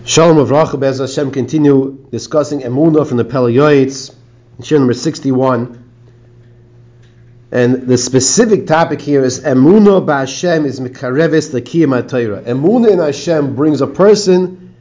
Shalom Avracha, Be'ez Hashem, continue discussing Emunah from the Pele Yoetz, shir number 61. And the specific topic here is Emunah ba'Hashem is mikareves l'kiyum ha'Torah. Emunah in Hashem brings a person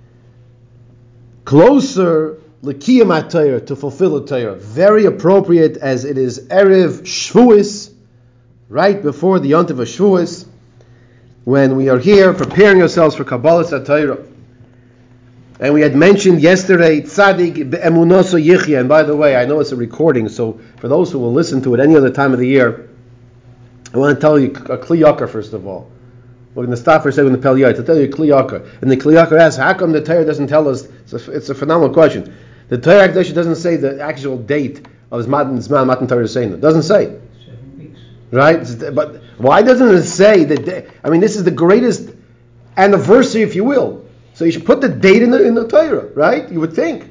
closer l'kiyum ha'Torah, to fulfill the Torah. Very appropriate as it is Erev Shavuos, right before the Yontif of Shavuos, when we are here preparing ourselves for Kabbalas HaTorah. And we had mentioned yesterday, Tzadik be'emunaso yichya. And by the way, I know it's a recording, so for those who will listen to it any other time of the year, I want to tell you a Kli Yakar first of all. We're going to stop for a second with the Pele Yoetz. I'll tell you a Kli Yakar. And the Kli Yakar asks, how come the Torah doesn't tell us? It's a phenomenal question. The Torah actually doesn't say the actual date of his Matan Torah Seina. It doesn't say. 7 weeks. Right? But why doesn't it say that? I mean, this is the greatest anniversary, if you will. So you should put the date in the Torah, right? You would think.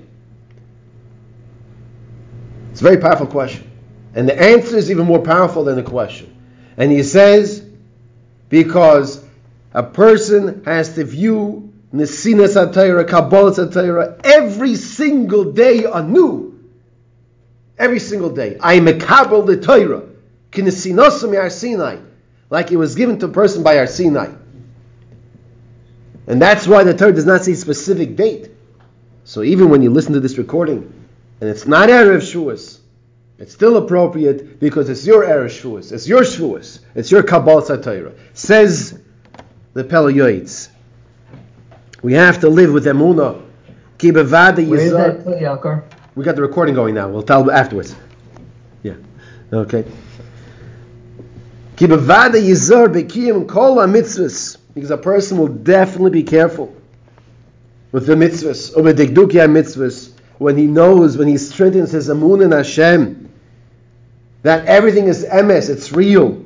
It's a very powerful question. And the answer is even more powerful than the question. And he says, because a person has to view Nesinas HaTorah, Kabbalas HaTorah, every single day anew. Every single day. I mekabel the Torah. Kinesinasam Yar Sinai. Like it was given to a person by Yar Sinai. And that's why the Torah does not say specific date. So even when you listen to this recording, and it's not Erev Shavuos, it's still appropriate because it's your Erev Shavuos, it's your Shavuos, it's your Kabbalas HaTorah. Says the Pele Yoetz, we have to live with Emunah. Ki bevada yizar. Where is that Kli Yakar? We got the recording going now. We'll tell afterwards. Yeah. Okay. Ki bevada yizar bekiyim kol ha-mitzvahs. Because a person will definitely be careful with the mitzvahs, or with the dikdukei mitzvahs, when he knows, when he strengthens his amun in Hashem, that everything is emes, it's real.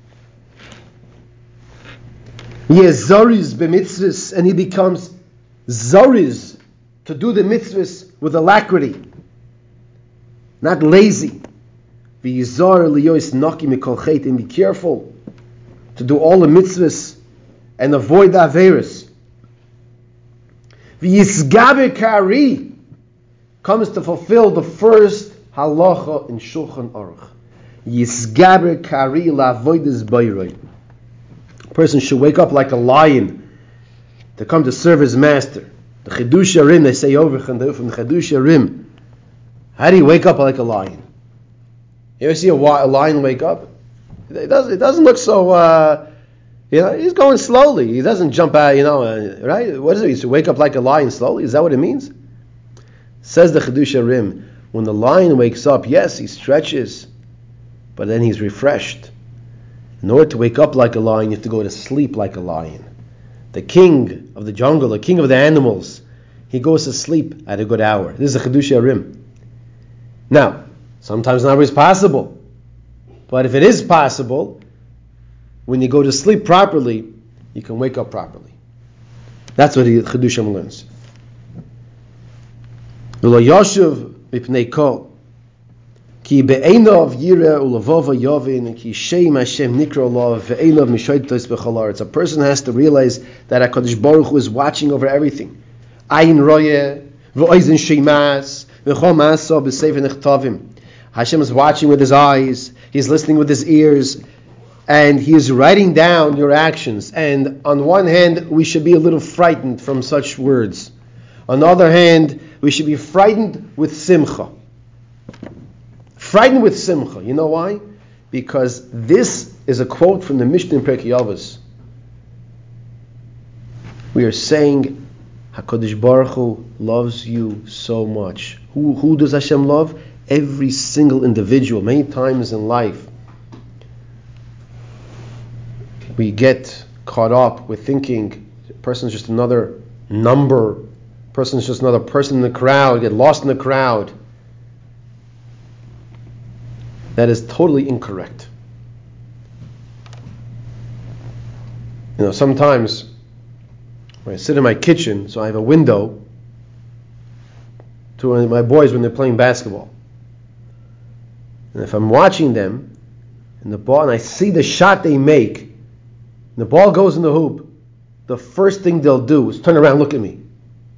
He is zoriz b'mitzvahs, and he becomes zoriz to do the mitzvahs with alacrity, not lazy. V'yizar liyois naki mikol chet, and be careful to do all the mitzvahs and avoid the averis. V'yisgaber kari comes to fulfill the first halacha in Shulchan Aruch. Yisgaber kari la'avodas bayroi. A person should wake up like a lion to come to serve his master. The Chidush Arim, they say over from the Chidush Arim. How do you wake up like a lion? You ever see a lion wake up? It doesn't look so. He's going slowly. He doesn't jump out, right? What is it? He should wake up like a lion slowly? Is that what it means? Says the Chidush Arim, when the lion wakes up, yes, he stretches, but then he's refreshed. In order to wake up like a lion, you have to go to sleep like a lion. The king of the jungle, the king of the animals, he goes to sleep at a good hour. This is the Chidush Arim. Now, sometimes not always possible, but if it is possible, when you go to sleep properly, you can wake up properly. That's what the Chidushim learns. V'lo yoshev mipnei kol, ki be'enov yireh u'lavova yovin, ki sheim Hashem nikro lo ve'enov mishoytos b'chol haaretz. A person has to realize that HaKadosh Baruch Hu is watching over everything. Ayin royeh, v'oizen sheimas, v'chol ma'aso b'sefer nechtavim. Hashem is watching with his eyes, he's listening with his ears, and he is writing down your actions. And on one hand, we should be a little frightened from such words. On the other hand, we should be frightened with simcha. Frightened with simcha. You know why? Because this is a quote from the Mishnah in Pirkei Avos. We are saying, HaKadosh Baruch Hu loves you so much. Who does Hashem love? Every single individual. Many times in life, we get caught up with thinking a person's just another number, person's just another person in the crowd, get lost in the crowd. That is totally incorrect. Sometimes when I sit in my kitchen, so I have a window to my boys when they're playing basketball. And if I'm watching them and the ball, and I see the shot they make, and the ball goes in the hoop, the first thing they'll do is turn around and look at me.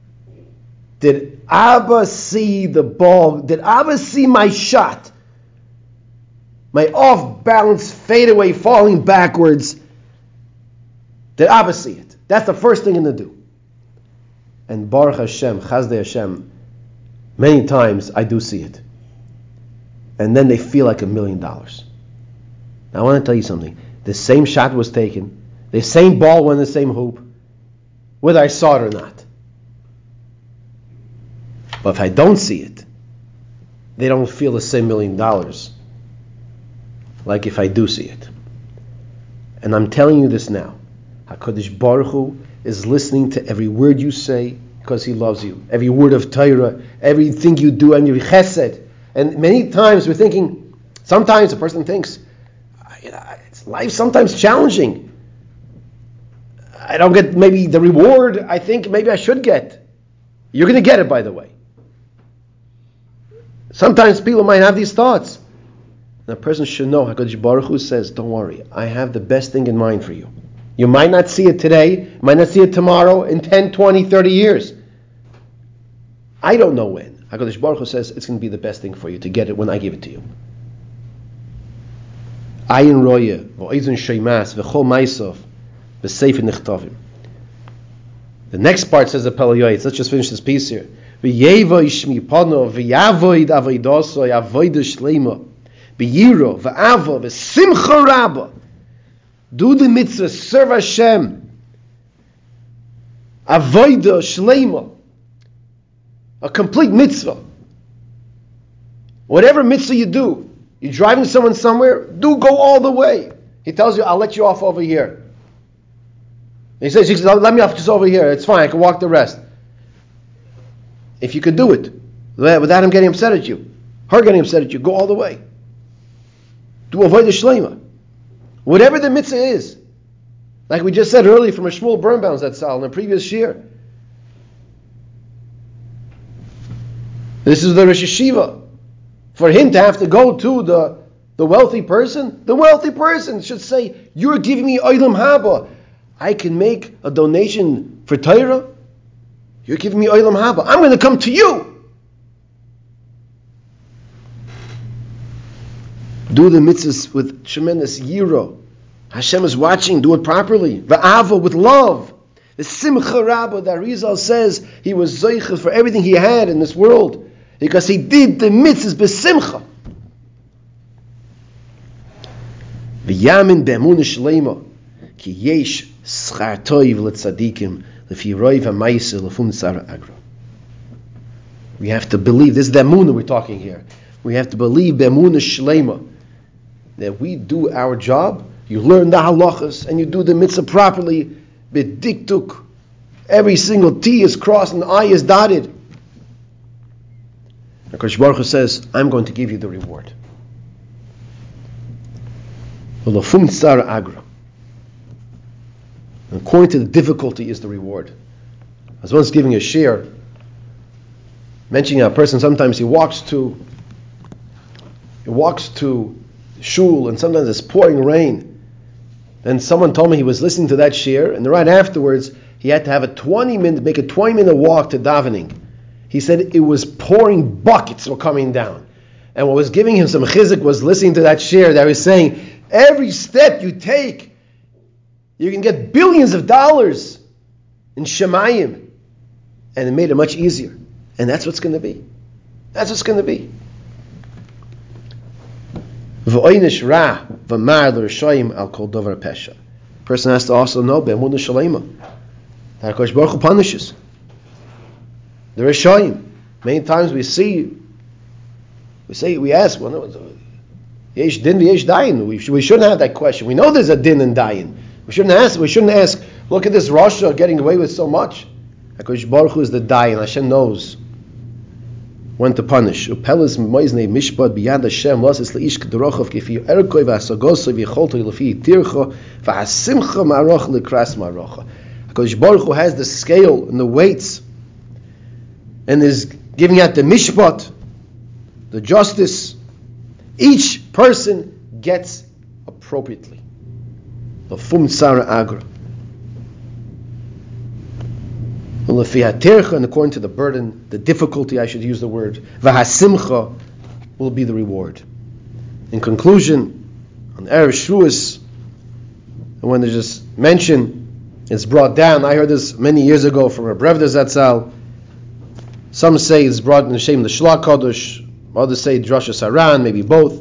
Did Abba see the ball? Did Abba see my shot? My off-balance fadeaway falling backwards? Did Abba see it? That's the first thing I'm going to do. And Baruch Hashem, Chazdei Hashem, many times I do see it. And then they feel like $1 million. Now I want to tell you something. The same shot was taken. The same ball went in the same hoop. Whether I saw it or not. But if I don't see it, they don't feel the same $1 million like if I do see it. And I'm telling you this now. HaKadosh Baruch Hu is listening to every word you say because He loves you. Every word of Torah, everything you do, and your chesed. And many times we're thinking, sometimes a person thinks, life's sometimes challenging. I don't get maybe the reward I think maybe I should get. You're going to get it, by the way. Sometimes people might have these thoughts. And a person should know, HaKadosh Baruch Hu says, don't worry, I have the best thing in mind for you. You might not see it today, might not see it tomorrow, in 10, 20, 30 years. I don't know when. HaKadosh Baruch Hu says it's going to be the best thing for you to get it when I give it to you. Ayin roye, v'oizun sheimas, v'chol maisov, v'seif nichtavim. The next part says the Pele Yoetz. Let's just finish this piece here. V'yevoy shmi pano, v'yavoid avoidosoi, avoida shleima, v'yiro, v'avo, v'simcha rabba. Do the mitzvah, serve Hashem. Avoida shleima. A complete mitzvah. Whatever mitzvah you do, you're driving someone somewhere, do go all the way. He tells you, I'll let you off over here. He says, let me off just over here. It's fine, I can walk the rest. If you could do it, without him getting upset at you, her getting upset at you, go all the way. To avoid the shleima. Whatever the mitzvah is. Like we just said earlier from a Shmuel Birnbaum's that Sal in the previous year. This is the Rosh Hashiva. For him to have to go to the wealthy person should say, you're giving me Olam Haba. I can make a donation for Torah. You're giving me Olam Haba. I'm going to come to you. Do the mitzvahs with tremendous yiro. Hashem is watching. Do it properly. Va'ava, with love. The Simcha Rabbah that Rizal says he was zoicha for everything he had in this world. Because he did the mitzvahs b'simcha. V'yamin be'emunah shleima ki yesh schar toiv letzadikim lefi roiv ha'maisa lefum tzara agra. We have to believe, this is the emunah we're talking here. We have to believe be'emunah shleima that we do our job. You learn the halachas and you do the mitzvah properly. B'diktuk, every single T is crossed and the I is dotted. HaKadosh Baruch Hu says, I'm going to give you the reward. According to the difficulty is the reward. I was once giving a share, mentioning a person, sometimes he walks to shul and sometimes it's pouring rain. Then someone told me he was listening to that share, and right afterwards he had to have make a 20-minute walk to davening. He said it was pouring, buckets were coming down. And what was giving him some chizuk was listening to that share that was saying, every step you take, you can get billions of dollars in Shemayim. And it made it much easier. And that's what's going to be. That's what's going to be. V'oinish ra v'mar l'rishayim al kol dovar pesha. Person has to also know be'emunah shleima that HaKadosh Baruch Hu punishes the Rishayim. Many times we ask, well, no, yesh din v'yesh dayin. We shouldn't have that question. We know there's a din and dayin. We shouldn't ask, look at this Rasha getting away with so much. HaKadosh Baruch Hu is the dayin. Hashem knows when to punish. Upelis moiznei mishpat biyad Hashem lasis leish k'dorochav kifi erkoi v'asagosoi v'yicholtoi lefi tircha v'hasimcha ma'aroch l'kras ma'arocha. HaKadosh Baruch Hu has the scale and the weights and is giving out the mishpat, the justice. Each person gets appropriately. The fum tzara agra. and according to the burden, the difficulty, I should use the word, v'hasimcha will be the reward. In conclusion, on Erev Shavuos, when there's just mention, it's brought down. I heard this many years ago from Reb Revda Zatzal. Some say it's brought in the Shem the Shlach Kodesh. Others say Drasha Saran, maybe both.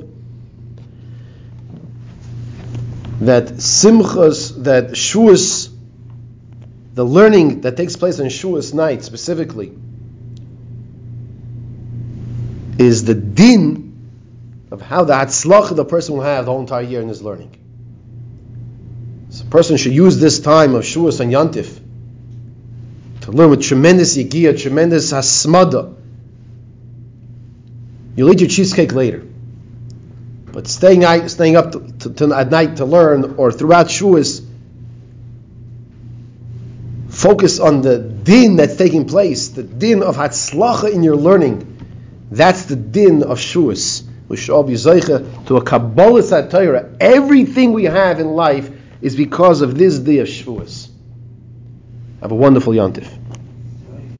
That Simchas, that Shavuos, the learning that takes place on Shavuos night specifically, is the din of how the Hatzlach the person will have the whole entire year in his learning. So a person should use this time of Shavuos and Yantif to learn with tremendous yigiyah, tremendous hasmada. You'll eat your cheesecake later. But staying up at night to learn, or throughout Shavuos, focus on the din that's taking place, the din of Hatzlacha in your learning. That's the din of Shavuos. We should all be zeicha to a Kabbalas HaTorah. Everything we have in life is because of this day of Shavuos. Have a wonderful Yontif.